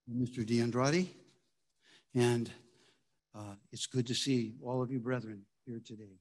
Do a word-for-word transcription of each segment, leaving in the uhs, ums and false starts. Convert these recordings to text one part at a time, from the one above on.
Mister DeAndrade, and uh, it's good to see all of you brethren here today.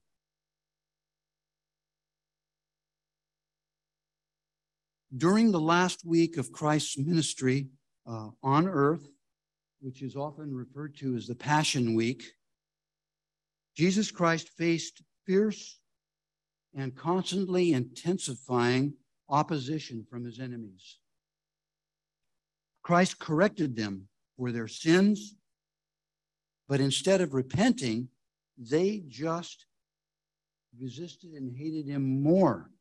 During the last week of Christ's ministry uh, on earth, which is often referred to as the Passion Week, Jesus Christ faced fierce and constantly intensifying opposition from his enemies. Christ corrected them for their sins, but instead of repenting, they just resisted and hated him more.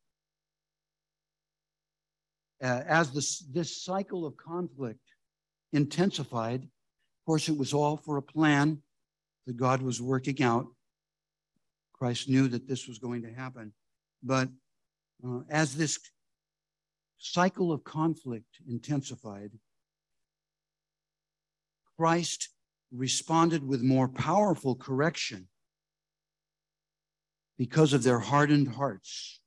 Uh, as this, this cycle of conflict intensified, of course, it was all for a plan that God was working out. Christ knew that this was going to happen. But uh, as this cycle of conflict intensified, Christ responded with more powerful correction because of their hardened hearts.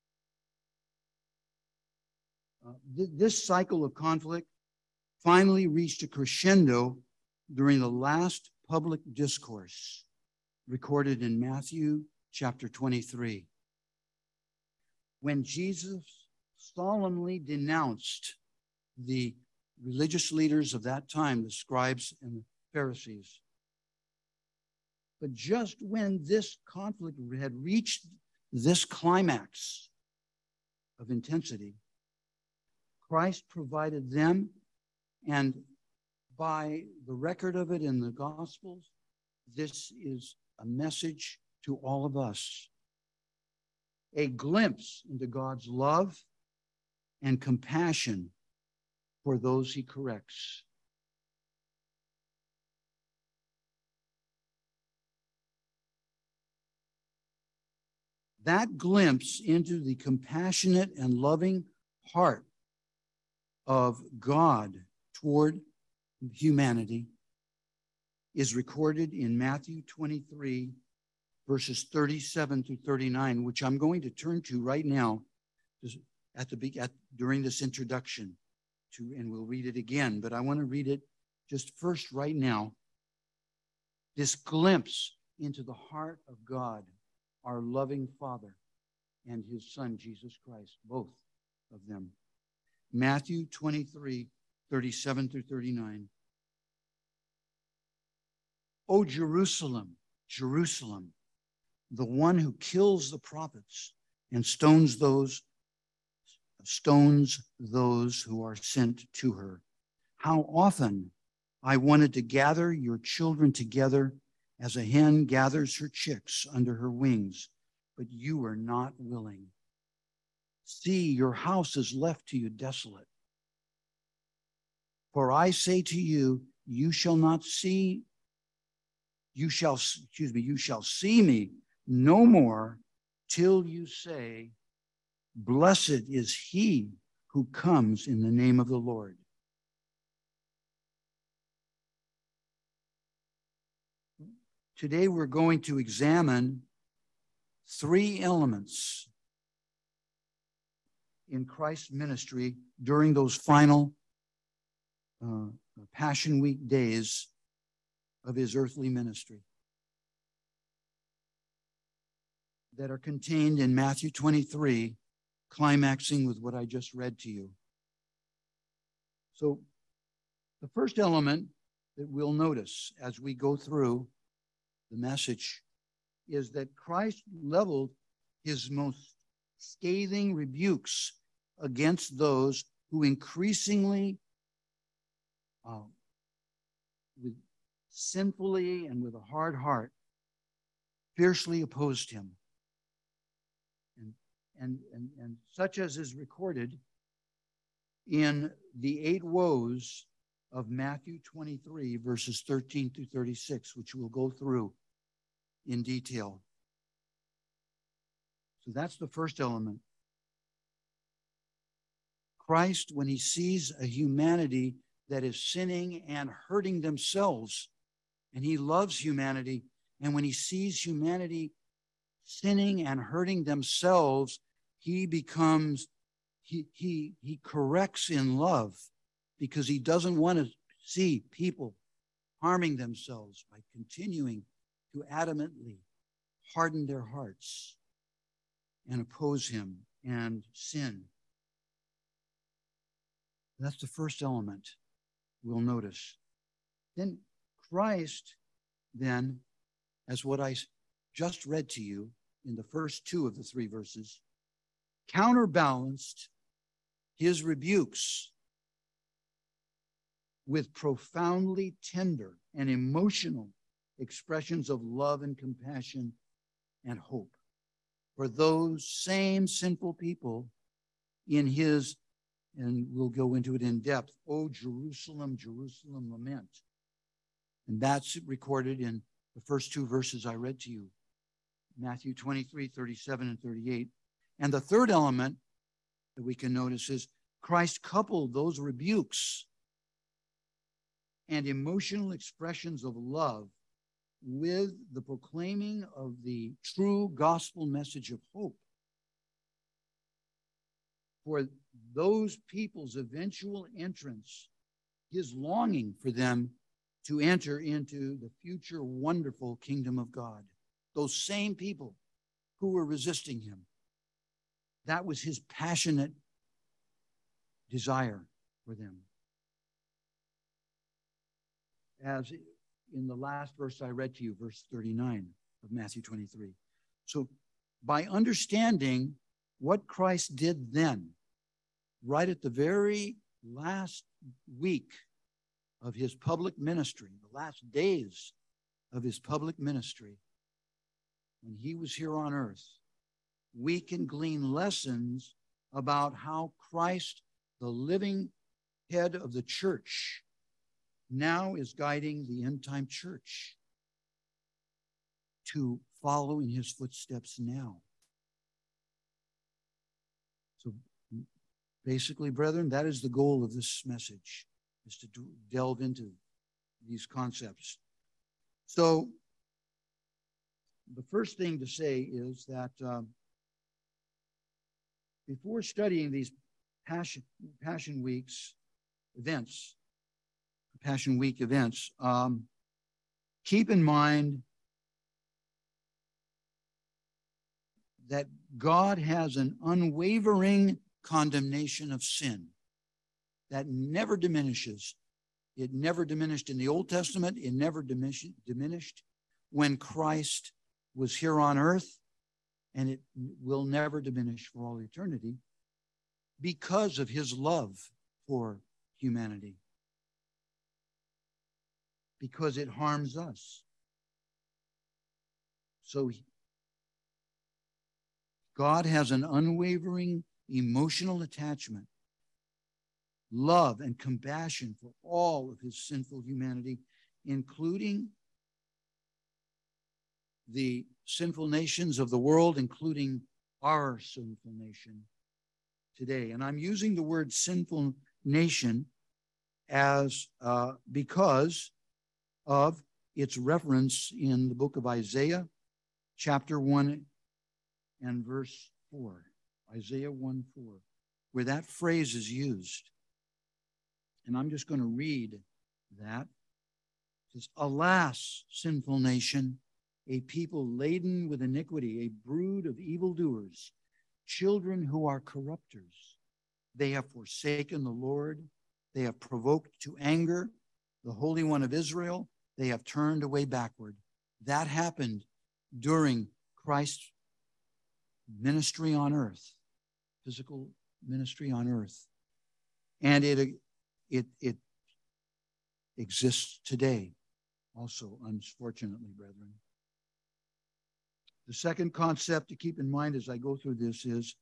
Uh, th- this cycle of conflict finally reached a crescendo during the last public discourse recorded in Matthew chapter twenty-three, when Jesus solemnly denounced the religious leaders of that time, the scribes and the Pharisees. But just when this conflict had reached this climax of intensity, Christ provided them, and by the record of it in the Gospels, this is a message to all of us. A glimpse into God's love and compassion for those he corrects. That glimpse into the compassionate and loving heart of God toward humanity is recorded in Matthew twenty-three, verses thirty-seven through thirty-nine, which I'm going to turn to right now at the at, during this introduction, to, and we'll read it again, but I want to read it just first right now. This glimpse into the heart of God, our loving Father, and his Son, Jesus Christ, both of them. Matthew twenty-three, thirty-seven through thirty-nine. O Jerusalem, Jerusalem, the one who kills the prophets and stones those, stones those who are sent to her. How often I wanted to gather your children together as a hen gathers her chicks under her wings, but you were not willing. See, your house is left to you desolate. For I say to you, you shall not see, you shall, excuse me, you shall see me no more till you say, blessed is he who comes in the name of the Lord. Today we're going to examine three elements in Christ's ministry during those final uh, Passion Week days of his earthly ministry that are contained in Matthew twenty-three, climaxing with what I just read to you. So the first element that we'll notice as we go through the message is that Christ leveled his most scathing rebukes against those who increasingly, uh, with sinfully and with a hard heart, fiercely opposed him. And, and, and, and such as is recorded in the eight woes of Matthew twenty-three, verses thirteen through thirty-six, which we'll go through in detail. So that's the first element. Christ, when he sees a humanity that is sinning and hurting themselves, and he loves humanity, and when he sees humanity sinning and hurting themselves, he becomes, he, he, he corrects in love, because he doesn't want to see people harming themselves by continuing to adamantly harden their hearts and oppose him and sin. That's the first element we'll notice. Then Christ, then, as what I just read to you in the first two of the three verses, counterbalanced his rebukes with profoundly tender and emotional expressions of love and compassion and hope for those same sinful people in his, and we'll go into it in depth, "O Jerusalem, Jerusalem, lament." And that's recorded in the first two verses I read to you, Matthew twenty-three, thirty-seven, and thirty-eight. And the third element that we can notice is Christ coupled those rebukes and emotional expressions of love with the proclaiming of the true gospel message of hope for those people's eventual entrance, his longing for them to enter into the future wonderful kingdom of God. Those same people who were resisting him. That was his passionate desire for them. As in the last verse I read to you, verse thirty-nine of Matthew twenty-three. So by understanding what Christ did then, right at the very last week of his public ministry, the last days of his public ministry, when he was here on earth, we can glean lessons about how Christ, the living head of the church, now is guiding the end-time church to follow in his footsteps now. So basically, brethren, that is the goal of this message, is to delve into these concepts. So the first thing to say is that um, before studying these Passion, Passion Weeks events, Passion Week events, um, keep in mind that God has an unwavering condemnation of sin that never diminishes. It never diminished in the Old Testament. It never diminished when Christ was here on earth, and it will never diminish for all eternity because of his love for humanity, because it harms us. So God has an unwavering emotional attachment, love, and compassion for all of his sinful humanity, including the sinful nations of the world, including our sinful nation today. And I'm using the word sinful nation as uh, because of its reference in the book of Isaiah, chapter one and verse four. Isaiah one four, where that phrase is used. And I'm just going to read that. It says, "Alas, sinful nation, a people laden with iniquity, a brood of evildoers, children who are corrupters. They have forsaken the Lord. They have provoked to anger the Holy One of Israel. They have turned away backward." That happened during Christ's ministry on earth, physical ministry on earth. And it, it, it exists today also, unfortunately, brethren. The second concept to keep in mind as I go through this is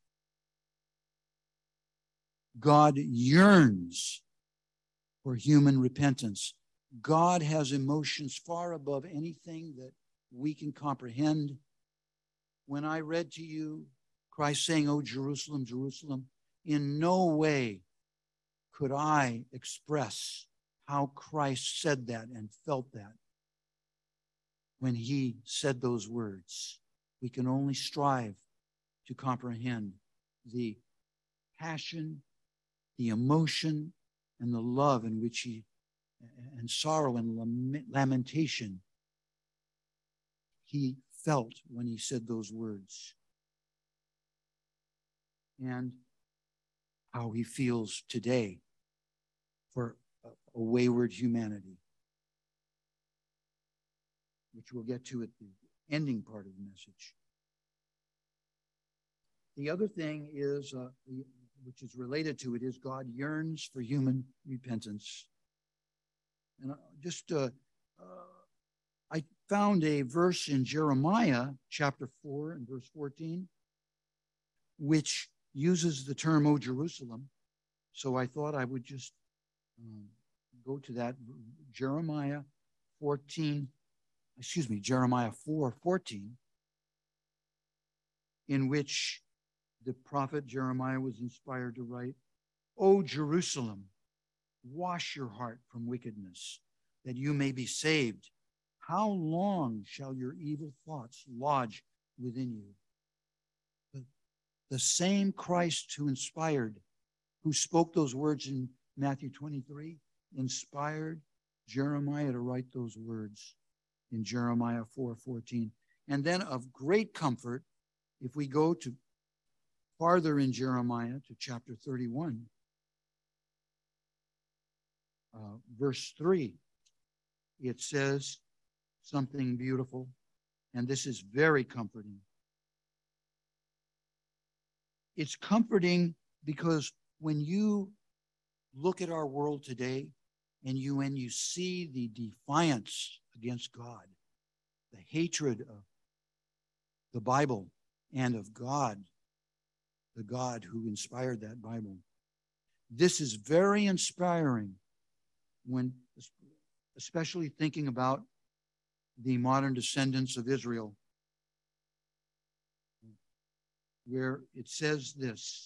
God yearns for human repentance. God has emotions far above anything that we can comprehend. When I read to you Christ saying, "O Jerusalem, Jerusalem," in no way could I express how Christ said that and felt that when he said those words. We can only strive to comprehend the passion, the emotion, and the love in which he and sorrow and lamentation he felt when he said those words, and how he feels today for a wayward humanity, which we'll get to at the ending part of the message. The other thing is, uh, which is related to it, is God yearns for human repentance. And just, uh, uh, I found a verse in Jeremiah chapter four and verse fourteen, which uses the term, O Jerusalem. So I thought I would just um, go to that. Jeremiah fourteen, excuse me, Jeremiah four fourteen, in which the prophet Jeremiah was inspired to write, O Jerusalem, wash your heart from wickedness, that you may be saved. How long shall your evil thoughts lodge within you? The, the same Christ who inspired, who spoke those words in Matthew twenty-three, inspired Jeremiah to write those words in Jeremiah four fourteen. And then of great comfort, if we go to farther in Jeremiah to chapter thirty-one, uh, verse three, it says something beautiful, and this is very comforting. It's comforting because when you look at our world today and you when you see the defiance against God, the hatred of the Bible and of God, the God who inspired that Bible, this is very inspiring when, especially thinking about the modern descendants of Israel, where it says this,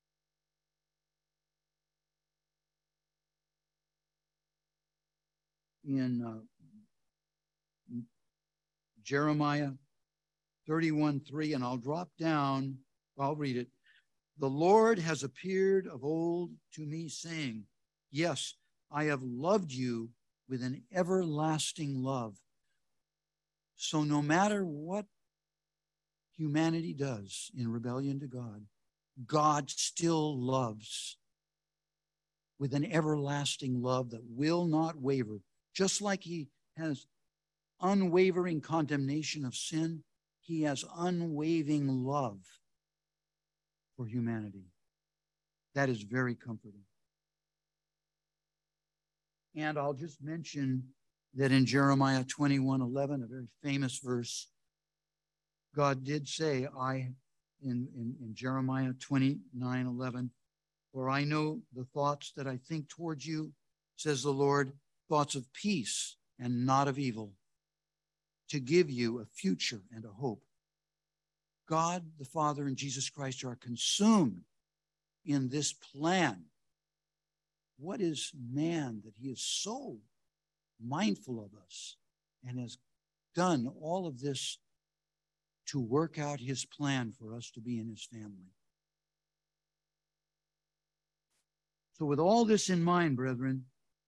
in uh, Jeremiah thirty-one three, and I'll drop down, I'll read it. The Lord has appeared of old to me, saying, yes, I have loved you with an everlasting love. So no matter what humanity does in rebellion to God, God still loves with an everlasting love that will not waver. Just like he has unwavering condemnation of sin, he has unwavering love for humanity. That is very comforting. And I'll just mention that in Jeremiah twenty-one eleven, a very famous verse, God did say, I, in, in, in Jeremiah twenty-nine eleven, for I know the thoughts that I think towards you, says the Lord, thoughts of peace and not of evil, to give you a future and a hope. God the Father and Jesus Christ are consumed in this plan. What is man that he is so mindful of us and has done all of this to work out his plan for us to be in his family? So with all this in mind, brethren,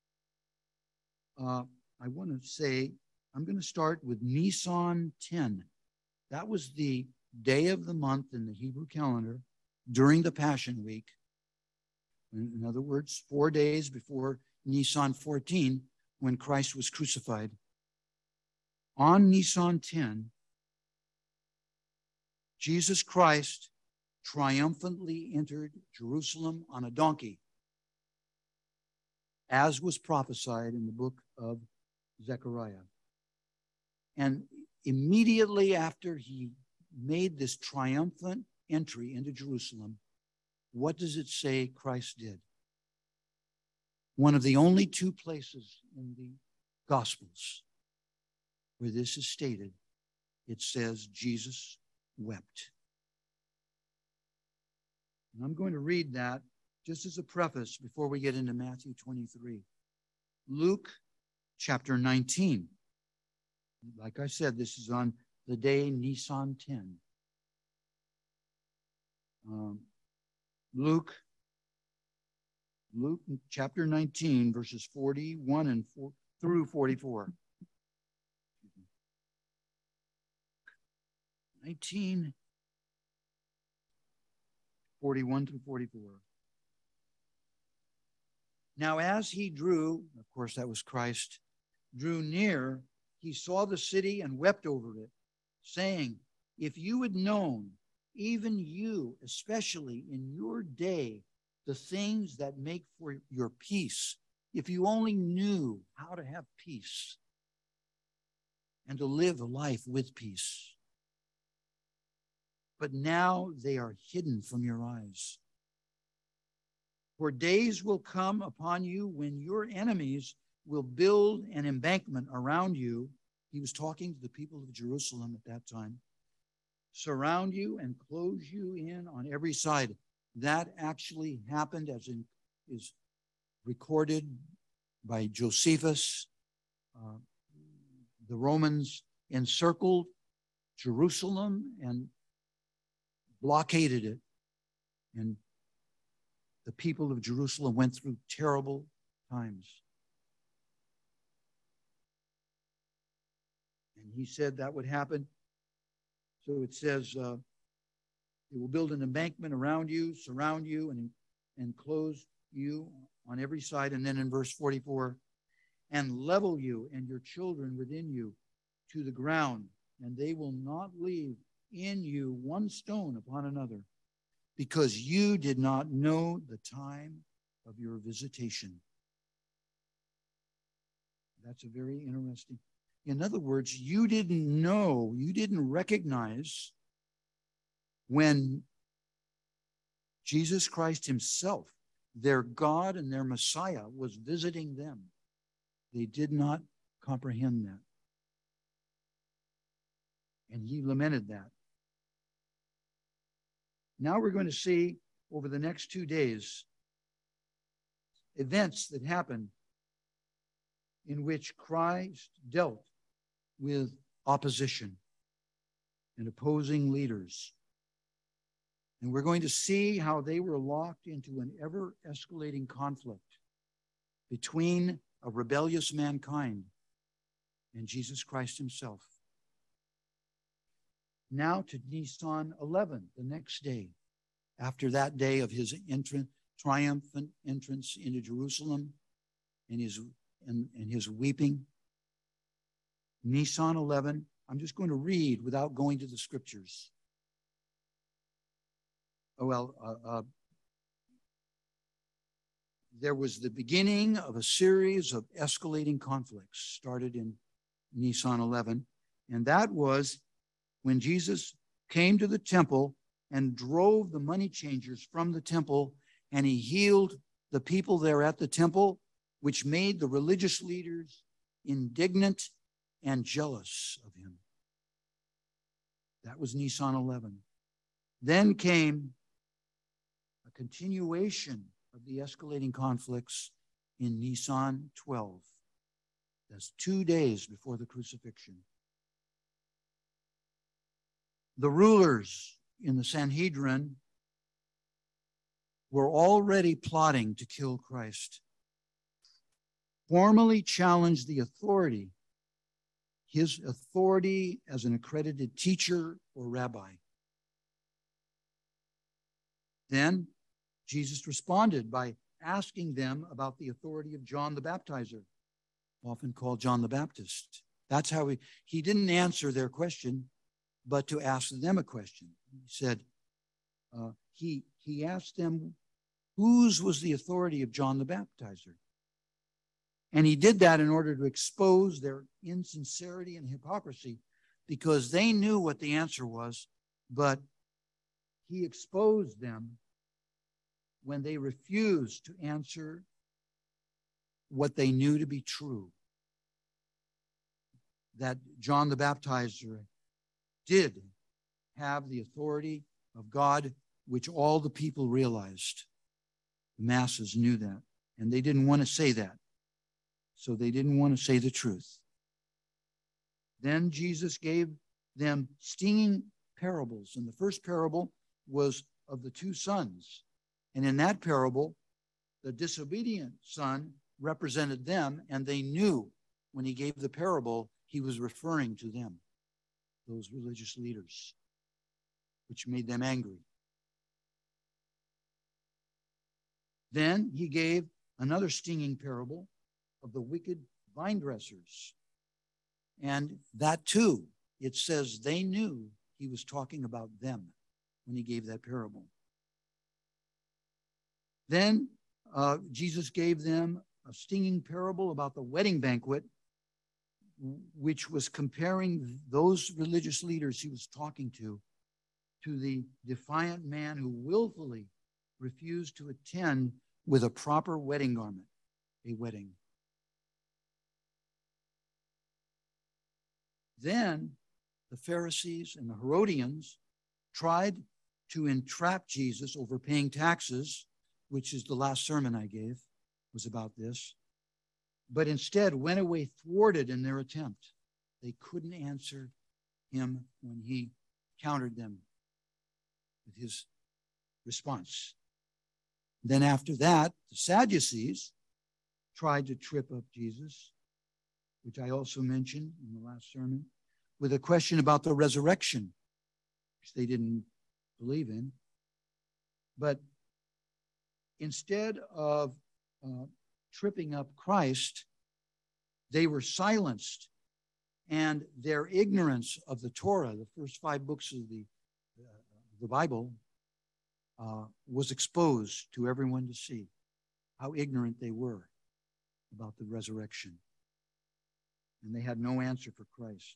uh, I want to say, I'm going to start with Nisan ten. That was the day of the month in the Hebrew calendar during the Passion Week. In other words, four days before Nisan fourteen, when Christ was crucified. On Nisan ten, Jesus Christ triumphantly entered Jerusalem on a donkey, as was prophesied in the book of Zechariah. And immediately after he made this triumphant entry into Jerusalem, what does it say Christ did? One of the only two places in the Gospels where this is stated, it says Jesus wept. And I'm going to read that just as a preface before we get into Matthew twenty-three. Luke chapter nineteen. Like I said, this is on the day Nisan ten. Um, Luke Luke chapter nineteen, verses forty-one and four, through forty-four. nineteen, forty-one through forty-four. Now, as he drew, of course, that was Christ, drew near, he saw the city and wept over it, saying, if you had known, even you, especially in your day, the things that make for your peace, if you only knew how to have peace and to live a life with peace. But now they are hidden from your eyes. For days will come upon you when your enemies will build an embankment around you. He was talking to the people of Jerusalem at that time. Surround you and close you in on every side. That actually happened, as in, is recorded by Josephus. Uh, the Romans encircled Jerusalem and blockaded it. And the people of Jerusalem went through terrible times. And he said that would happen. So it says, uh, it will build an embankment around you, surround you, and enclose you on every side. And then in verse forty-four, and level you and your children within you to the ground, and they will not leave in you one stone upon another, because you did not know the time of your visitation. That's a very interesting. In other words, you didn't know, you didn't recognize when Jesus Christ himself, their God and their Messiah, was visiting them. They did not comprehend that. And he lamented that. Now we're going to see over the next two days events that happen in which Christ dealt with opposition and opposing leaders. And we're going to see how they were locked into an ever-escalating conflict between a rebellious mankind and Jesus Christ himself. Now to Nisan eleven, the next day, after that day of his entrance, triumphant entrance into Jerusalem and his, and, and his weeping. Nisan eleven, I'm just going to read without going to the scriptures. Oh, well, uh, uh, there was the beginning of a series of escalating conflicts started in Nisan eleven, and that was when Jesus came to the temple and drove the money changers from the temple, and he healed the people there at the temple, which made the religious leaders indignant and jealous of him. That was Nisan eleven. Then came a continuation of the escalating conflicts in Nisan twelve. That's two days before the crucifixion. The rulers in the Sanhedrin were already plotting to kill Christ, formally challenged the authority, his authority as an accredited teacher or rabbi. Then Jesus responded by asking them about the authority of John the Baptizer, often called John the Baptist. That's how he, he didn't answer their question, but to ask them a question. He said, uh, he, he asked them, whose was the authority of John the Baptizer? And he did that in order to expose their insincerity and hypocrisy, because they knew what the answer was, but he exposed them when they refused to answer what they knew to be true. That John the Baptizer did have the authority of God, which all the people realized. The masses knew that, and they didn't want to say that. So they didn't want to say the truth. Then Jesus gave them stinging parables. And the first parable was of the two sons. And in that parable, The disobedient son represented them, and they knew when he gave the parable, he was referring to them, those religious leaders, which made them angry. Then he gave another stinging parable of the wicked vine dressers. And that too, it says they knew he was talking about them when he gave that parable. Then uh, Jesus gave them a stinging parable about the wedding banquet, which was comparing those religious leaders he was talking to to the defiant man who willfully refused to attend with a proper wedding garment, a wedding. Then the Pharisees and the Herodians tried to entrap Jesus over paying taxes, which is the last sermon I gave, was about this, but instead went away thwarted in their attempt. They couldn't answer him when he countered them with his response. Then after that, the Sadducees tried to trip up Jesus, which I also mentioned in the last sermon, with a question about the resurrection, which they didn't believe in. But instead of uh, tripping up Christ, they were silenced, and their ignorance of the Torah, the first five books of the, uh, the Bible, uh, was exposed to everyone to see how ignorant they were about the resurrection. And they had no answer for Christ.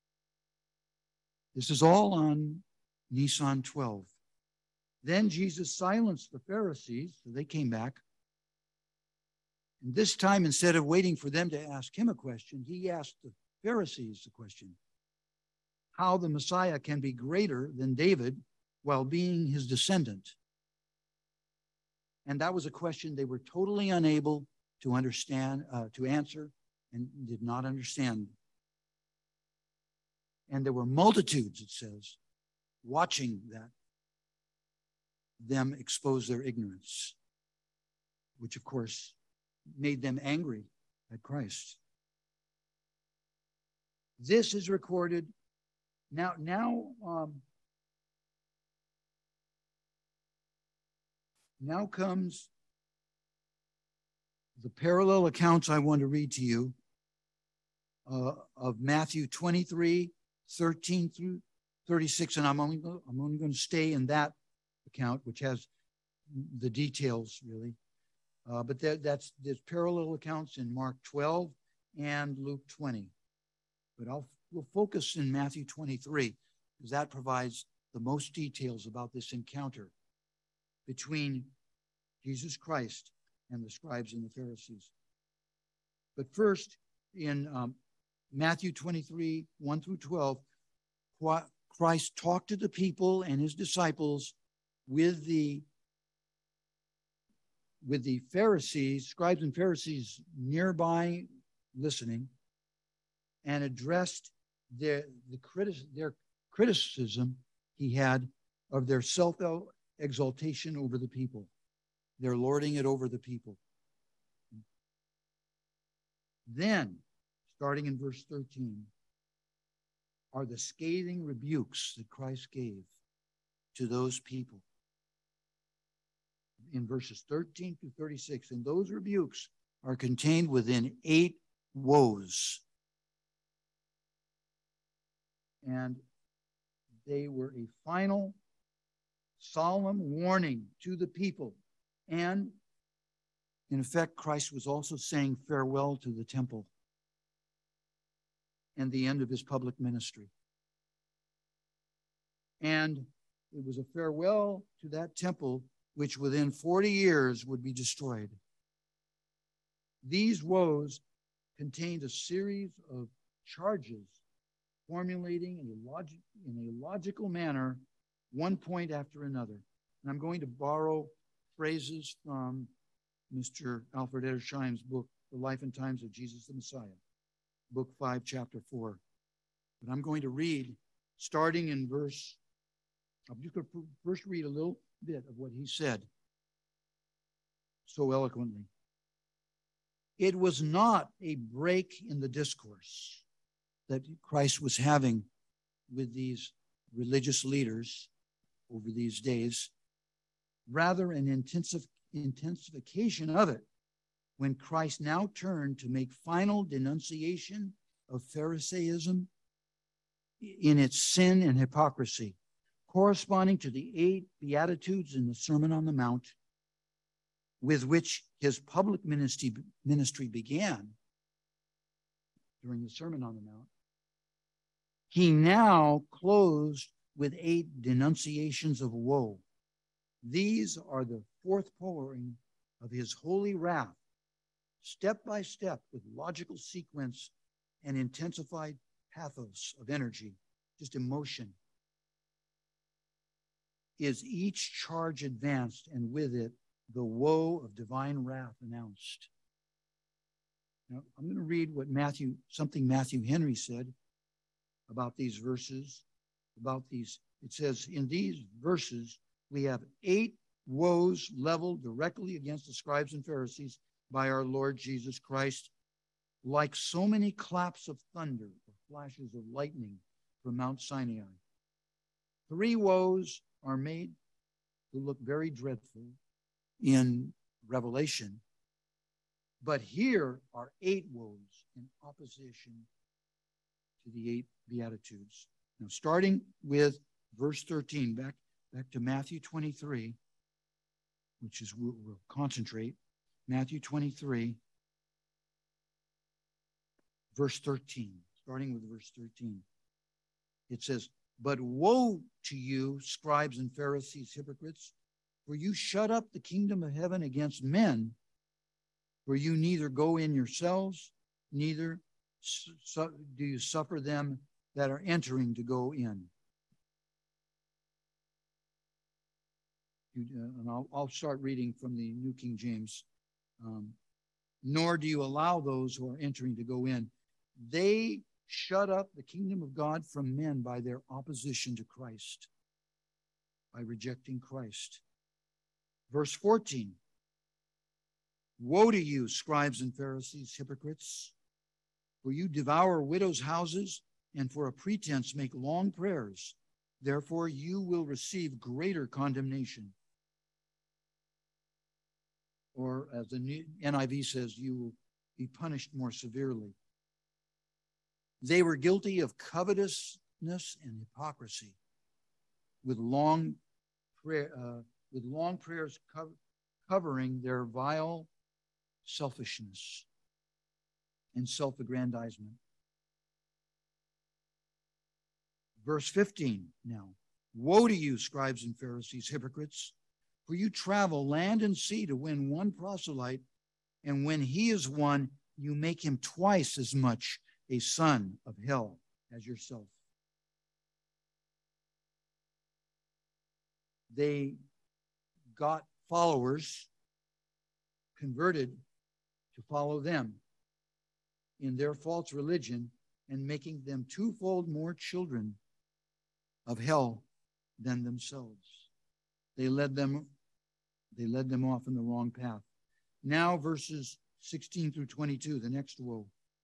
This is all on Nisan twelve. Then Jesus silenced the Pharisees, so they came back. And this time, instead of waiting for them to ask him a question, he asked the Pharisees the question, how the Messiah can be greater than David while being his descendant. And that was a question they were totally unable to understand, uh, to answer, and did not understand. And there were multitudes, it says, watching that, them expose their ignorance, which of course made them angry at Christ. This is recorded now. Now, um, now comes the parallel accounts I want to read to you uh, of Matthew twenty-three, thirteen through thirty-six, and I'm only I'm only going to stay in that account, which has the details really. Uh, but that, that's there's parallel accounts in Mark twelve and Luke twenty. But I'll we'll focus in Matthew twenty-three, because that provides the most details about this encounter between Jesus Christ and the scribes and the Pharisees. But first, in um, Matthew twenty-three, one through twelve, Christ talked to the people and his disciples with the with the Pharisees, scribes and Pharisees nearby listening, and addressed their, the criti- their criticism he had of their self-exaltation over the people. They're lording it over the people. Then, starting in verse thirteen, are the scathing rebukes that Christ gave to those people. In verses thirteen to thirty-six, and those rebukes are contained within eight woes. And they were a final, solemn warning to the people. And in effect, Christ was also saying farewell to the temple and the end of his public ministry. And it was a farewell to that temple, which within forty years would be destroyed. These woes contained a series of charges formulating in a, log- in a logical manner one point after another. And I'm going to borrow phrases from Mister Alfred Edersheim's book, The Life and Times of Jesus the Messiah, book five, chapter four. But I'm going to read, starting in verse, I'm just going to first read a little bit of what he said. so eloquently. It was not a break in the discourse that Christ was having with these religious leaders over these days, rather an intensive, intensification of it when Christ now turned to make final denunciation of Pharisaism in its sin and hypocrisy, corresponding to the eight Beatitudes in the Sermon on the Mount, with which his public ministry, ministry began during the Sermon on the Mount. He now closed with eight denunciations of woe. These are the fourth pouring of his holy wrath, step by step with logical sequence and intensified pathos of energy, just emotion. Is each charge advanced, and with it, the woe of divine wrath announced. Now, I'm going to read what Matthew, something Matthew Henry said about these verses, about these. It says, in these verses, we have eight woes leveled directly against the scribes and Pharisees by our Lord Jesus Christ, like so many claps of thunder or flashes of lightning from Mount Sinai. Three woes are made to look very dreadful in Revelation, but here are eight woes in opposition to the eight Beatitudes. Now, starting with verse thirteen, back, back to Matthew twenty-three, which is where we'll concentrate. Matthew twenty-three, verse thirteen, starting with verse thirteen. It says, but woe to you, scribes and Pharisees, hypocrites, for you shut up the kingdom of heaven against men, for you neither go in yourselves, neither su- do you suffer them that are entering to go in. You, uh, and I'll, I'll start reading from the New King James. Um, Nor do you allow those who are entering to go in. They shut up the kingdom of God from men by their opposition to Christ, by rejecting Christ. Verse fourteen, woe to you, scribes and Pharisees, hypocrites, for you devour widows' houses and for a pretense make long prayers. Therefore you will receive greater condemnation. Or as the N I V says, you will be punished more severely. They were guilty of covetousness and hypocrisy, with long prayer, uh, with long prayers co- covering their vile selfishness and self-aggrandizement. Verse fifteen now. Woe to you, scribes and Pharisees, hypocrites, for you travel land and sea to win one proselyte, and when he is won, you make him twice as much a son of hell as yourself. They got followers converted to follow them in their false religion and making them twofold more children of hell than themselves. They led them, they led them off in the wrong path. Now verses sixteen through twenty-two, the next woe.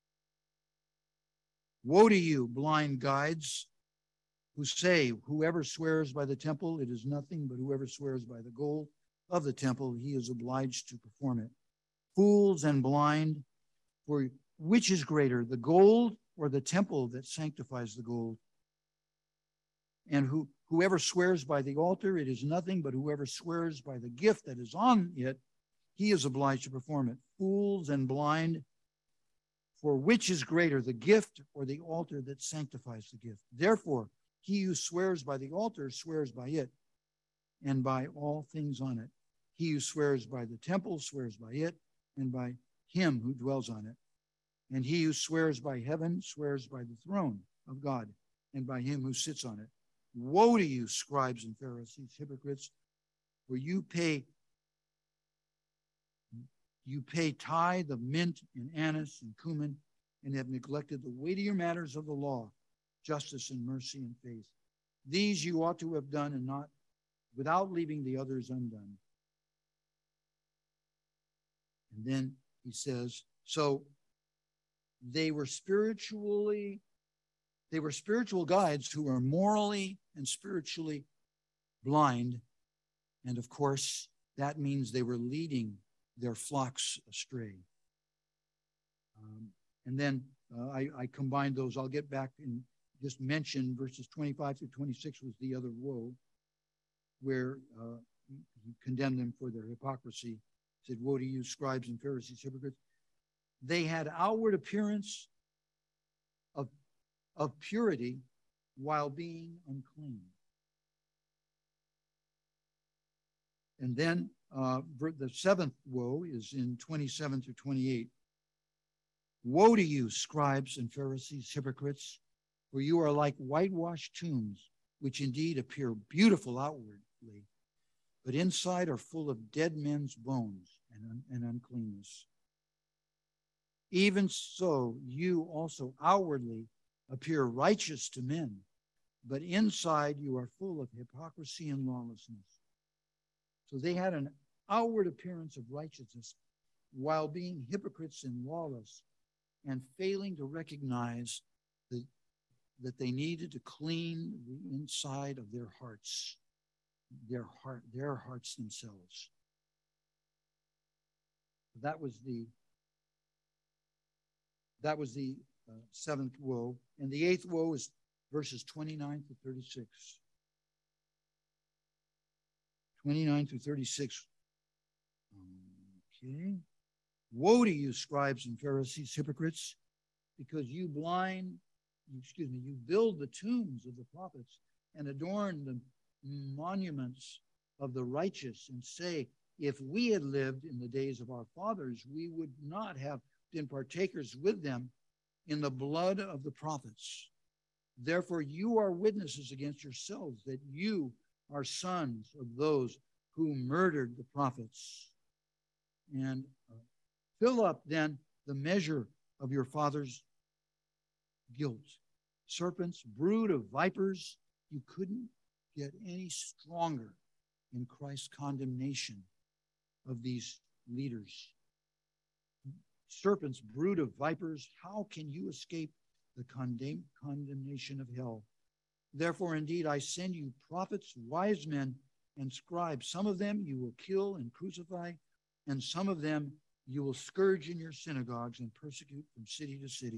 Woe to you, blind guides, who say, whoever swears by the temple, it is nothing, but whoever swears by the gold of the temple, he is obliged to perform it. Fools and blind, for which is greater, the gold or the temple that sanctifies the gold? And who, whoever swears by the altar, it is nothing, but whoever swears by the gift that is on it, he is obliged to perform it. Fools and blind, for which is greater, the gift or the altar that sanctifies the gift? Therefore, he who swears by the altar swears by it and by all things on it. He who swears by the temple swears by it and by him who dwells on it. And he who swears by heaven swears by the throne of God and by him who sits on it. Woe to you, scribes and Pharisees, hypocrites, for you pay You pay tithe of mint and anise and cumin, and have neglected the weightier matters of the law, justice and mercy and faith. These you ought to have done, and not without leaving the others undone. And then he says, so they were spiritually, they were spiritual guides who were morally and spiritually blind. And of course, that means they were leading their flocks astray. Um, and then uh, I, I combined those. I'll get back and just mention verses twenty-five through twenty-six was the other woe, where uh, he condemned them for their hypocrisy. He said, woe to you, scribes and Pharisees, hypocrites. They had outward appearance of, of purity while being unclean. And then uh, the seventh woe is in twenty-seven through twenty-eight. Woe to you, scribes and Pharisees, hypocrites, for you are like whitewashed tombs, which indeed appear beautiful outwardly, but inside are full of dead men's bones and, and uncleanness. Even so, you also outwardly appear righteous to men, but inside you are full of hypocrisy and lawlessness. So they had an outward appearance of righteousness while being hypocrites and lawless and failing to recognize that, that they needed to clean the inside of their hearts, their heart, their hearts themselves. That was the that was the uh, seventh woe. And the eighth woe is verses twenty-nine to thirty-six. twenty-nine through thirty-six. Okay. Woe to you, scribes and Pharisees, hypocrites, because you blind, excuse me, you build the tombs of the prophets and adorn the monuments of the righteous and say, if we had lived in the days of our fathers, we would not have been partakers with them in the blood of the prophets. Therefore, you are witnesses against yourselves that you are sons of those who murdered the prophets. And uh, fill up then the measure of your father's guilt. Serpents, brood of vipers, you couldn't get any stronger in Christ's condemnation of these leaders. Serpents, brood of vipers, how can you escape the condemn condemnation of hell? Therefore, indeed, I send you prophets, wise men, and scribes. Some of them you will kill and crucify, and some of them you will scourge in your synagogues and persecute from city to city.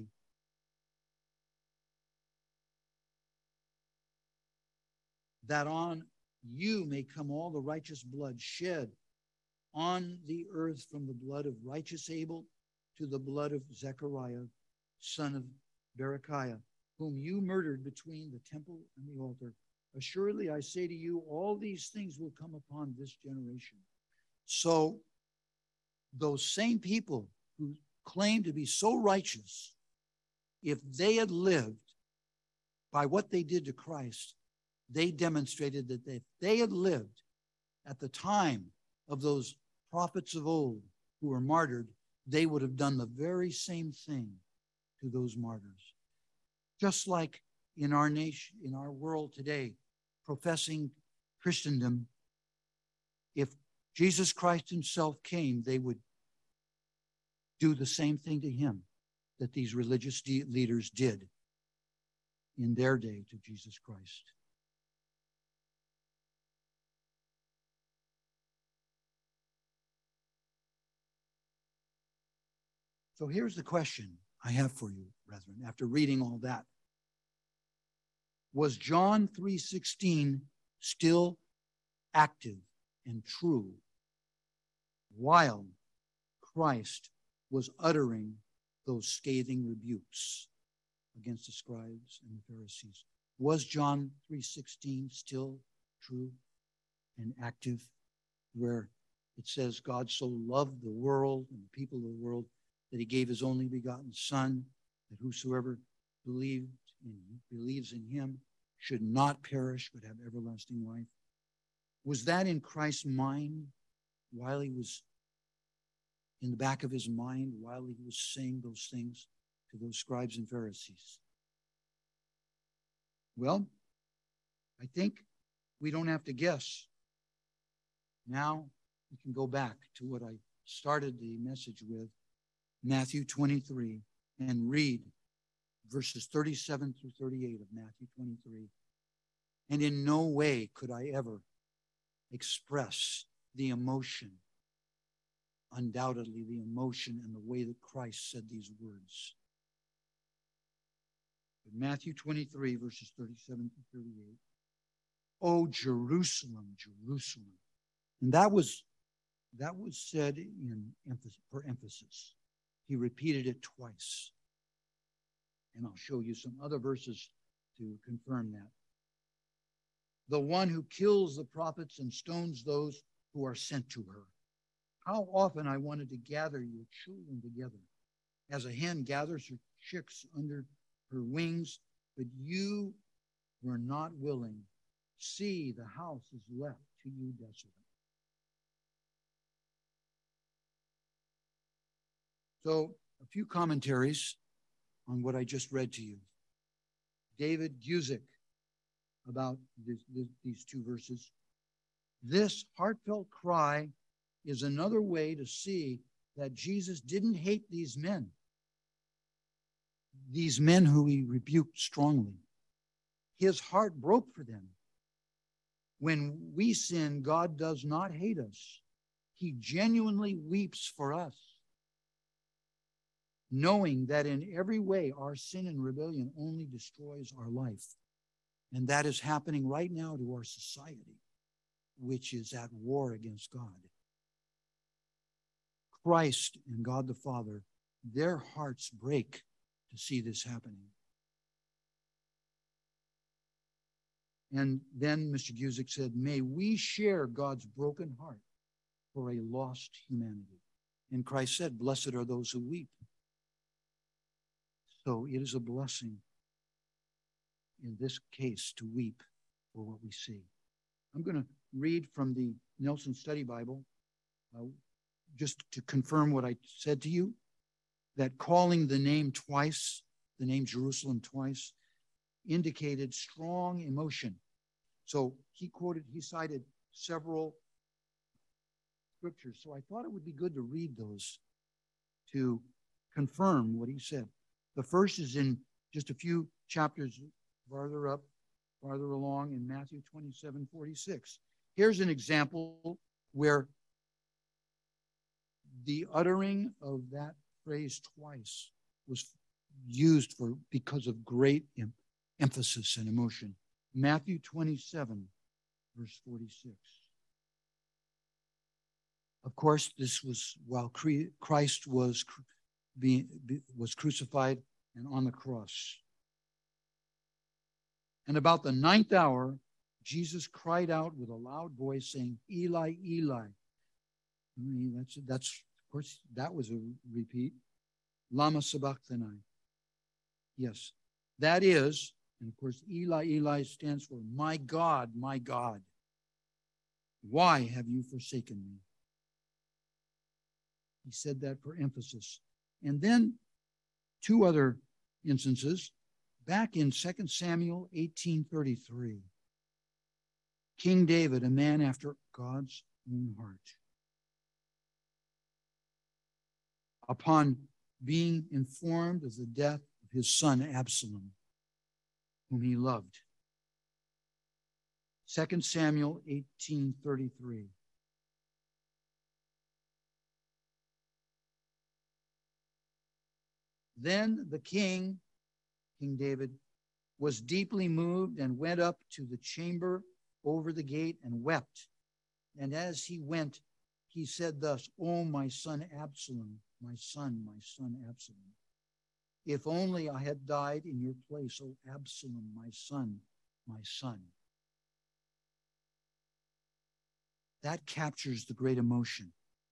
That on you may come all the righteous blood shed on the earth, from the blood of righteous Abel to the blood of Zechariah, son of Berechiah, whom you murdered between the temple and the altar. Assuredly, I say to you, all these things will come upon this generation. So those same people who claim to be so righteous, if they had lived by what they did to Christ, they demonstrated that if they had lived at the time of those prophets of old who were martyred, they would have done the very same thing to those martyrs. Just like in our nation, in our world today, professing Christendom, if Jesus Christ himself came, they would do the same thing to him that these religious leaders did in their day to Jesus Christ. So here's the question I have for you, brethren, after reading all that. Was John three sixteen still active and true while Christ was uttering those scathing rebukes against the scribes and the Pharisees? Was John three sixteen still true and active, where it says God so loved the world and the people of the world that he gave his only begotten Son, that whosoever believed in, believes in him should not perish but have everlasting life? Was that in Christ's mind while he was in the back of his mind, while he was saying those things to those scribes and Pharisees? Well, I think we don't have to guess. Now we can go back to what I started the message with Matthew twenty-three and read verses thirty-seven through thirty-eight of Matthew twenty-three. And in no way could I ever express the emotion, undoubtedly the emotion and the way that Christ said these words. But Matthew twenty-three, verses thirty-seven through thirty-eight. Oh, Jerusalem, Jerusalem. And that was, that was said in emphasis, for emphasis. He repeated it twice. And I'll show you some other verses to confirm that. The one who kills the prophets and stones those who are sent to her. How often I wanted to gather your children together, as a hen gathers her chicks under her wings, but you were not willing. See, the house is left to you desolate. So, a few commentaries on what I just read to you. David Guzik, about this, this, these two verses. This heartfelt cry is another way to see that Jesus didn't hate these men, these men who he rebuked strongly. His heart broke for them. When we sin, God does not hate us. He genuinely weeps for us, knowing that in every way our sin and rebellion only destroys our life. And that is happening right now to our society, which is at war against God. Christ and God the Father, their hearts break to see this happening. And then Mister Guzik said, may we share God's broken heart for a lost humanity. And Christ said, blessed are those who weep. So it is a blessing in this case to weep for what we see. I'm going to read from the Nelson Study Bible, uh, just to confirm what I said to you, that calling the name twice, the name Jerusalem twice, indicated strong emotion. So he quoted, he cited several scriptures. So I thought it would be good to read those to confirm what he said. The first is in just a few chapters farther up, farther along in Matthew twenty-seven forty-six. Here's an example where the uttering of that phrase twice was used for because of great em- emphasis and emotion. Matthew twenty-seven, verse forty-six. Of course, this was while Christ was being was crucified and on the cross. And about the ninth hour, Jesus cried out with a loud voice, saying, Eli, Eli. I mean, that's, that's, of course, that was a repeat. Lama sabachthani. Yes, that is, and of course, Eli, Eli stands for, my God, my God, why have you forsaken me? He said that for emphasis. And then two other instances. Back in Second Samuel eighteen thirty-three, King David, a man after God's own heart, upon being informed of the death of his son Absalom, whom he loved. Second Samuel eighteen thirty-three. Then the king, King David, was deeply moved and went up to the chamber over the gate and wept. And as he went, he said thus, O my son Absalom, my son, my son Absalom, if only I had died in your place, O Absalom, my son, my son. That captures the great emotion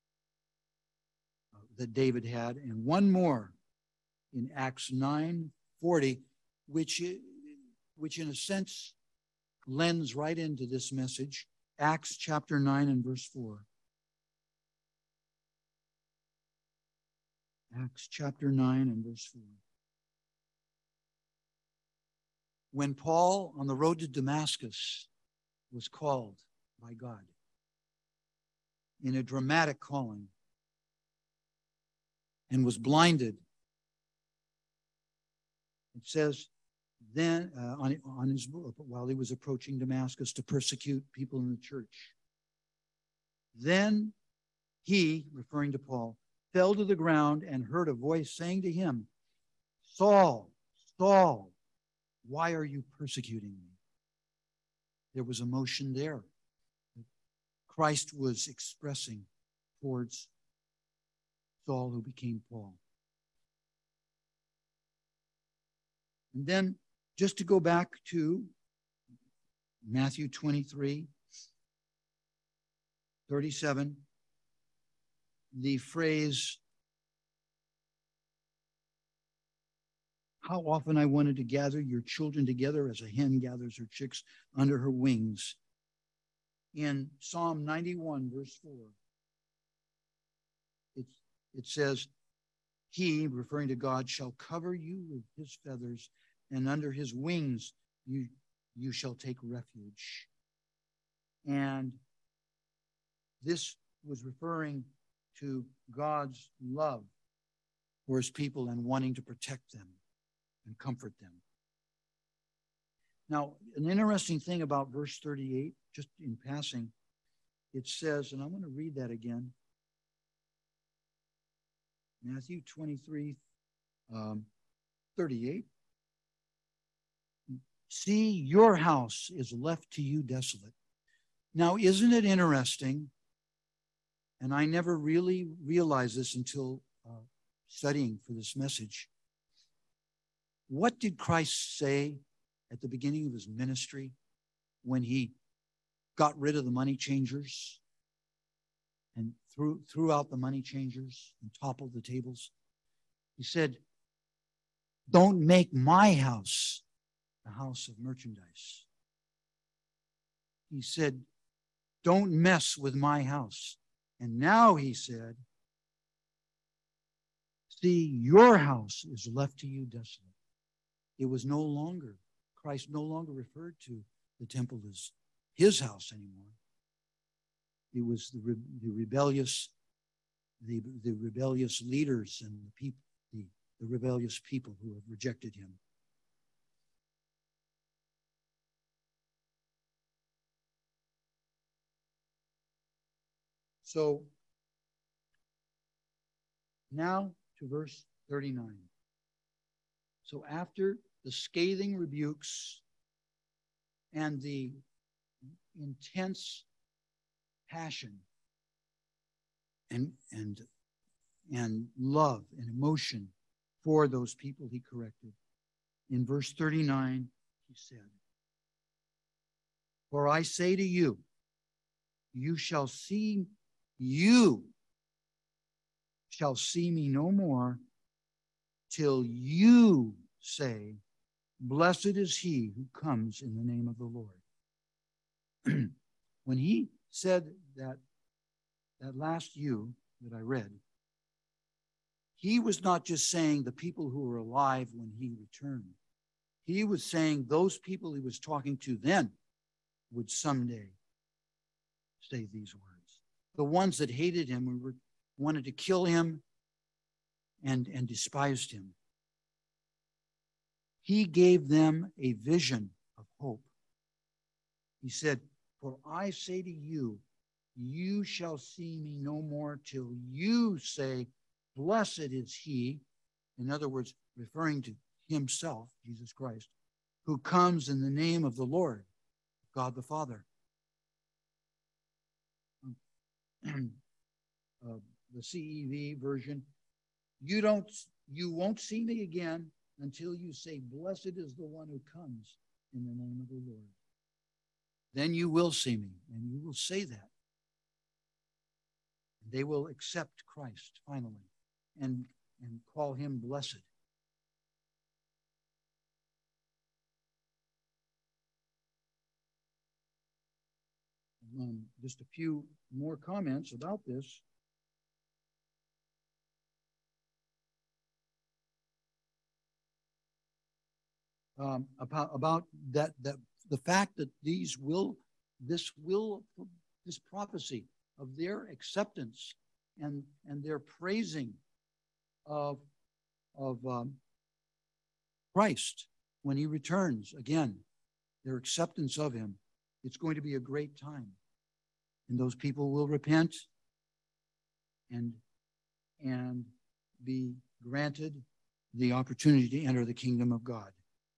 that David had. And one more in Acts nine forty, which, which in a sense lends right into this message. Acts chapter nine and verse four. Acts chapter nine and verse four. When Paul, on the road to Damascus, was called by God in a dramatic calling, and was blinded. It says, then uh, on, on his while he was approaching Damascus to persecute people in the church. Then he, referring to Paul, fell to the ground and heard a voice saying to him, Saul, Saul, why are you persecuting me? There was emotion there. Christ was expressing towards Saul, who became Paul. And then just to go back to Matthew twenty-three, thirty-seven, the phrase, how often I wanted to gather your children together as a hen gathers her chicks under her wings. In Psalm ninety-one, verse four, it, it says, he, referring to God, shall cover you with his feathers, and under his wings you, you shall take refuge. And this was referring to God's love for his people and wanting to protect them and comfort them. Now, an interesting thing about verse thirty-eight, just in passing, it says, and I'm going to read that again, Matthew twenty-three, um, thirty-eight. See, your house is left to you desolate. Now, isn't it interesting? And I never really realized this until uh, studying for this message. What did Christ say at the beginning of his ministry when he got rid of the money changers and threw, threw out the money changers and toppled the tables? He said, don't make my house a house of merchandise. He said, don't mess with my house. And now he said, see, your house is left to you desolate. It was no longer, Christ no longer referred to the temple as his house anymore. It was the, re, the rebellious, the, the rebellious leaders and the people, the, the rebellious people who have rejected him. So now to verse thirty-nine. So after the scathing rebukes and the intense passion and, and, and love and emotion for those people he corrected, in verse thirty-nine, he said, for I say to you, you shall see, you shall see me no more till you say, blessed is he who comes in the name of the Lord. When he said that, that last you that I read, he was not just saying the people who were alive when he returned. He was saying those people he was talking to then would someday say these words. The ones that hated him and were, wanted to kill him and, and despised him. He gave them a vision of hope. He said, for I say to you, you shall see me no more till you say, blessed is he, in other words, referring to himself, Jesus Christ, who comes in the name of the Lord, God the Father. uh, the C E V version, you don't, you won't see me again until you say, blessed is the one who comes in the name of the Lord. Then you will see me, and you will say that. They will accept Christ finally and, and call him blessed. Um, just a few more comments about this. Um, about about that that the fact that these will this will this prophecy of their acceptance and and their praising of, of um, Christ when he returns again, their acceptance of him. It's going to be a great time. And those people will repent and, and be granted the opportunity to enter the kingdom of God.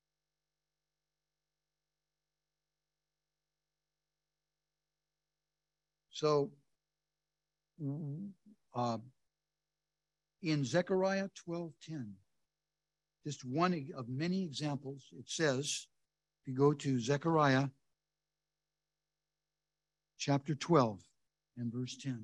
So, uh, in Zechariah twelve ten, just one of many examples, it says, if you go to Zechariah chapter twelve and verse ten,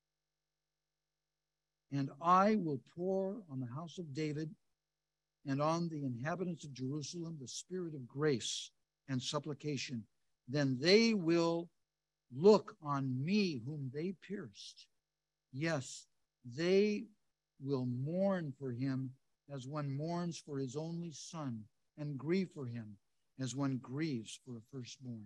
and I will pour on the house of David and on the inhabitants of Jerusalem the spirit of grace and supplication. Then they will look on me whom they pierced. Yes, they will mourn for him as one mourns for his only son, and grieve for him as one grieves for a firstborn.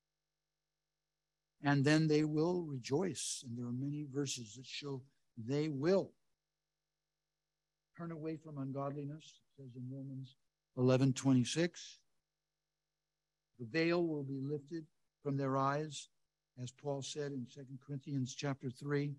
And then they will rejoice. And there are many verses that show they will turn away from ungodliness. It says in Romans eleven twenty-six. The veil will be lifted from their eyes, as Paul said in Second Corinthians chapter three.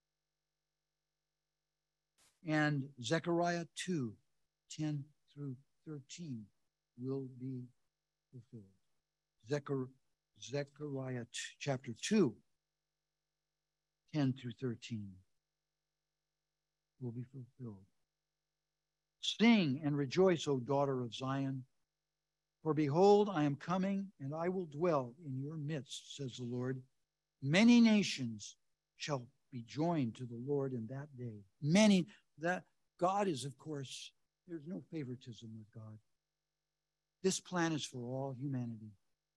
And Zechariah two, ten through thirteen will be fulfilled. Zechariah, Zechariah chapter two, ten through thirteen will be fulfilled. Sing and rejoice, O daughter of Zion, for behold, I am coming, and I will dwell in your midst, says the Lord. Many nations shall be joined to the Lord in that day. Many, that God is, of course, there's no favoritism with God. This plan is for all humanity.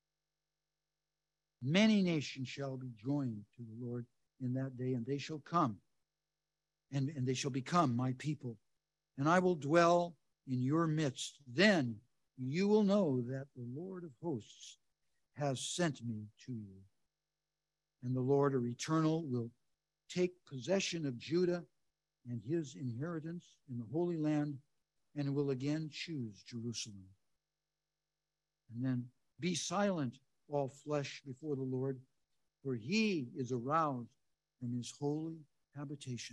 Many nations shall be joined to the Lord in that day, and they shall come, and, and they shall become my people. And I will dwell in your midst. Then you will know that the Lord of hosts has sent me to you. And the Lord, or eternal, will take possession of Judah and his inheritance in the Holy Land, and will again choose Jerusalem. And then, be silent, all flesh, before the Lord, for he is aroused from his holy habitation.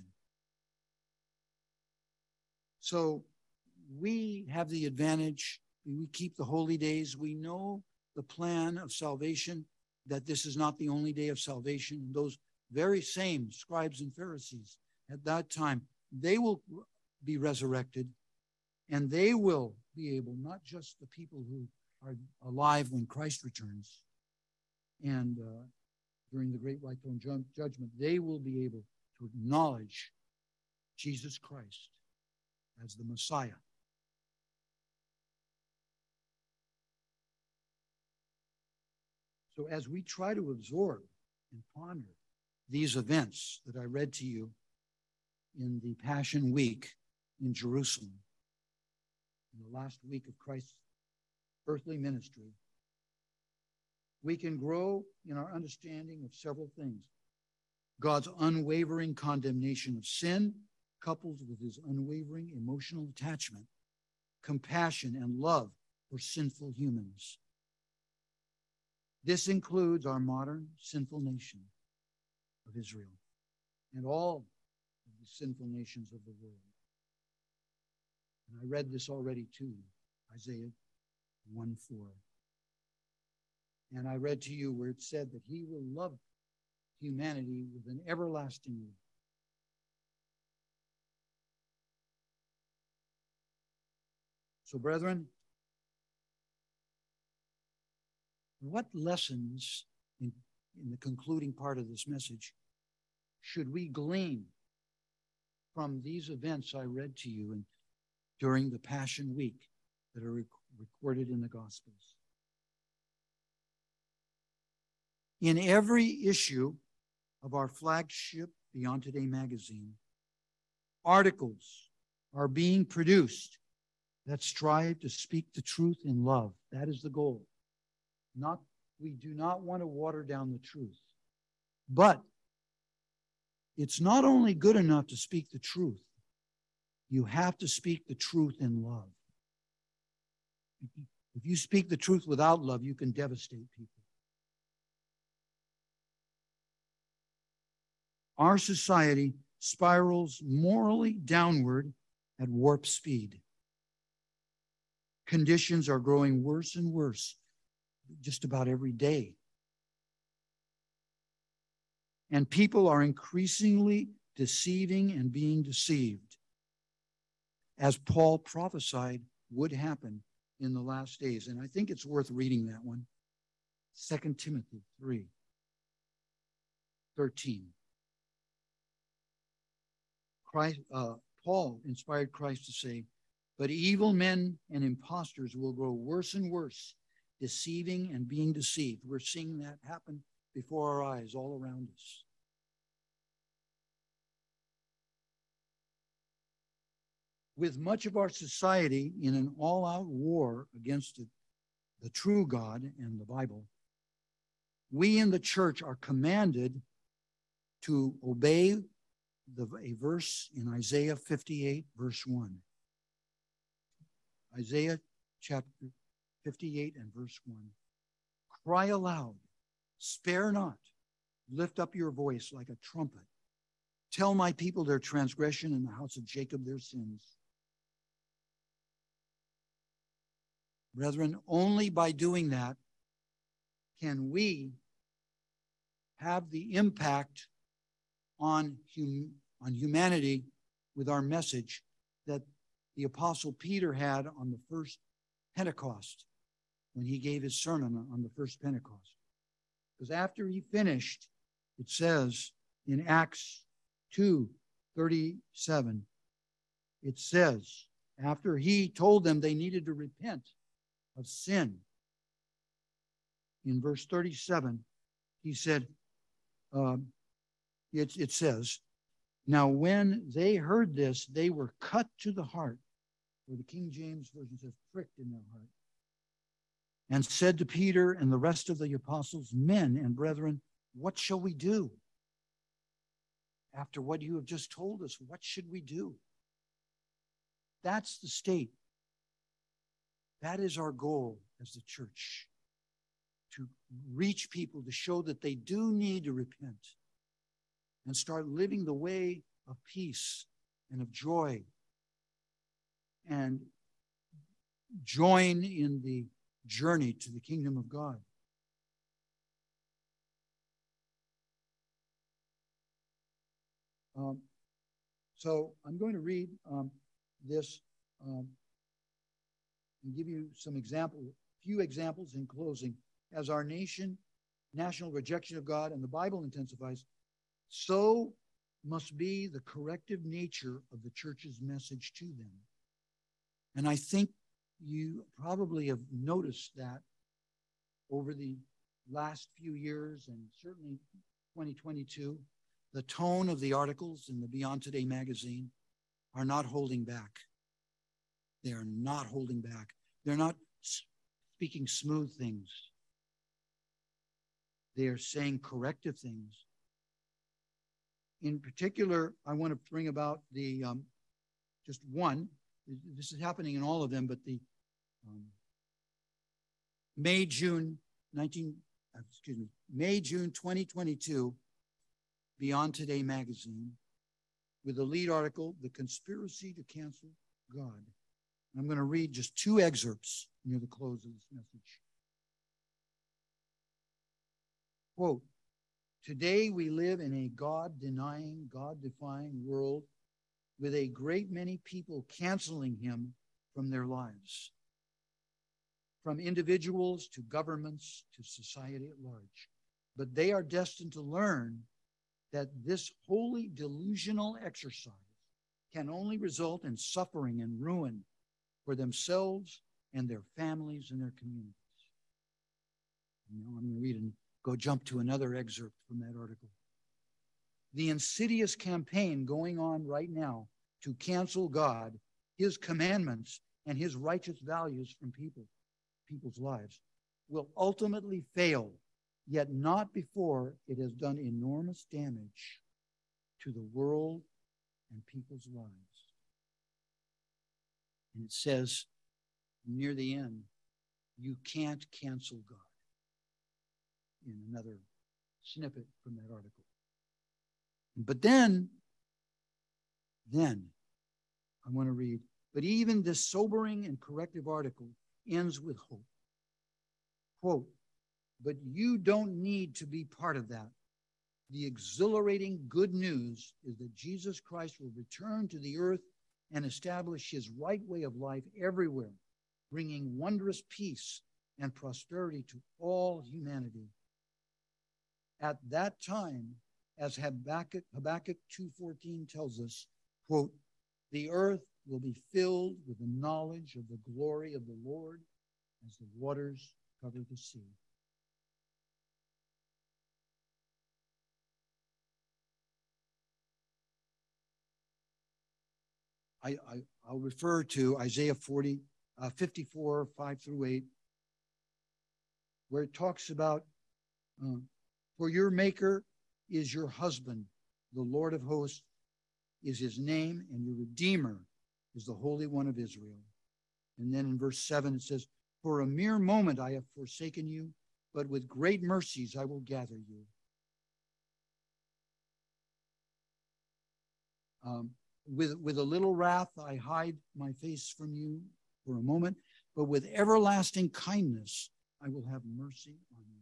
So we have the advantage. We keep the holy days. We know the plan of salvation, that this is not the only day of salvation. Those very same scribes and Pharisees at that time, they will be resurrected, and they will be able, not just the people who are alive when Christ returns and uh, during the great white throne ju- judgment, they will be able to acknowledge Jesus Christ as the Messiah. So as we try to absorb and ponder these events that I read to you in the Passion Week in Jerusalem, in the last week of Christ's earthly ministry, we can grow in our understanding of several things. God's unwavering condemnation of sin, coupled with his unwavering emotional attachment, compassion, and love for sinful humans. This includes our modern sinful nation of Israel and all of the sinful nations of the world. And I read this already to you, Isaiah one four. And I read to you where it said that he will love humanity with an everlasting love. So, brethren, what lessons in, in the concluding part of this message should we glean from these events I read to you in, during the Passion Week that are rec- recorded in the Gospels? In every issue of our flagship Beyond Today magazine, articles are being produced that strive to speak the truth in love. That is the goal. Not, we do not want to water down the truth. But it's not only good enough to speak the truth, You have to speak the truth in love. If you speak the truth without love, you can devastate people. Our society spirals morally downward at warp speed. Conditions are growing worse and worse just about every day. And people are increasingly deceiving and being deceived, as Paul prophesied would happen in the last days. And I think it's worth reading that one. Second Timothy three thirteen. Christ, uh, Paul inspired Christ to say, but evil men and impostors will grow worse and worse, deceiving and being deceived. We're seeing that happen before our eyes all around us. With much of our society in an all-out war against the, the true God and the Bible, we in the church are commanded to obey the, a verse in Isaiah fifty-eight, verse one. Isaiah chapter fifty-eight and verse one. Cry aloud, spare not, lift up your voice like a trumpet. Tell my people their transgression and the house of Jacob their sins. Brethren, only by doing that can we have the impact on, hum, on humanity with our message that the Apostle Peter had on the first Pentecost when he gave his sermon on the first Pentecost. Because after he finished, it says in Acts two thirty-seven, it says, after he told them they needed to repent of sin, in verse thirty-seven, he said, um, it, it says, now when they heard this, they were cut to the heart, or the King James Version says pricked in their heart, and said to Peter and the rest of the apostles, men and brethren, what shall we do? After what you have just told us, what should we do? That's the state. That is our goal as the church, to reach people, to show that they do need to repent and start living the way of peace and of joy and join in the journey to the kingdom of God. Um, so I'm going to read um, this um, and give you some example, few examples in closing. As our nation, national rejection of God and the Bible intensifies, so must be the corrective nature of the church's message to them. And I think you probably have noticed that over the last few years, and certainly twenty twenty-two, the tone of the articles in the Beyond Today magazine are not holding back. They are not holding back. They're not speaking smooth things. They are saying corrective things. In particular, I want to bring about the, um, just one, this is happening in all of them, but the um, May, June nineteen, excuse me, May, June twenty twenty-two, Beyond Today magazine, with the lead article, The Conspiracy to Cancel God. I'm going to read just two excerpts near the close of this message. Quote, today we live in a God-denying, God-defying world with a great many people canceling him from their lives, from individuals to governments to society at large. But they are destined to learn that this wholly delusional exercise can only result in suffering and ruin for themselves and their families and their communities. Now I'm going to read and go jump to another excerpt from that article. The insidious campaign going on right now to cancel God, his commandments, and his righteous values from people, people's lives will ultimately fail, yet not before it has done enormous damage to the world and people's lives. And it says near the end, you can't cancel God, in another snippet from that article. But then, then, I want to read, but even this sobering and corrective article ends with hope. Quote, but you don't need to be part of that. The exhilarating good news is that Jesus Christ will return to the earth and establish his right way of life everywhere, bringing wondrous peace and prosperity to all humanity. At that time, as Habakkuk, Habakkuk two fourteen tells us, quote, the earth will be filled with the knowledge of the glory of the Lord as the waters cover the sea. I, I, I'll refer to Isaiah forty, uh, fifty-four, five through eight, where it talks about, uh, for your maker is your husband, the Lord of hosts is his name, and your Redeemer is the Holy One of Israel. And then in verse seven, it says, for a mere moment I have forsaken you, but with great mercies I will gather you. Um, with, with a little wrath I hide my face from you for a moment, but with everlasting kindness I will have mercy on you.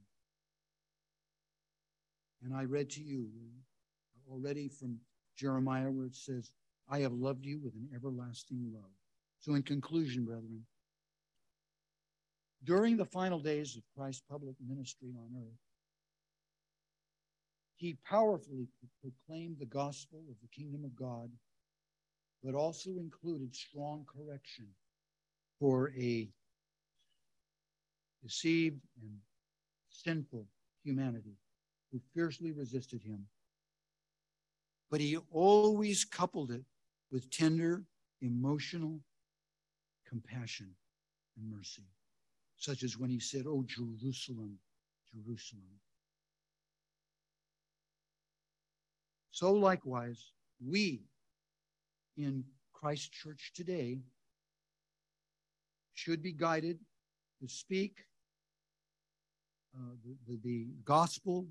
And I read to you already from Jeremiah where it says, I have loved you with an everlasting love. So in conclusion, brethren, during the final days of Christ's public ministry on earth, he powerfully proclaimed the gospel of the kingdom of God, but also included strong correction for a deceived and sinful humanity who fiercely resisted him. But he always coupled it with tender, emotional compassion and mercy, such as when he said, oh, Jerusalem, Jerusalem. So likewise, we in Christ Church today should be guided to speak uh, the, the, the gospel,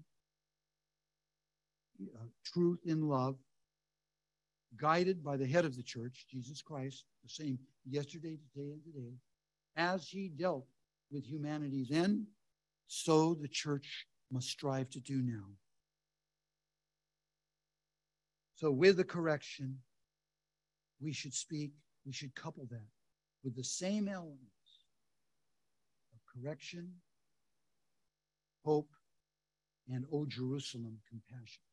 uh, truth in love, guided by the head of the church, Jesus Christ, the same yesterday, today, and today, as he dealt with humanity's end, so the church must strive to do now. So with the correction, we should speak, we should couple that with the same elements of correction, hope, and O Jerusalem compassion.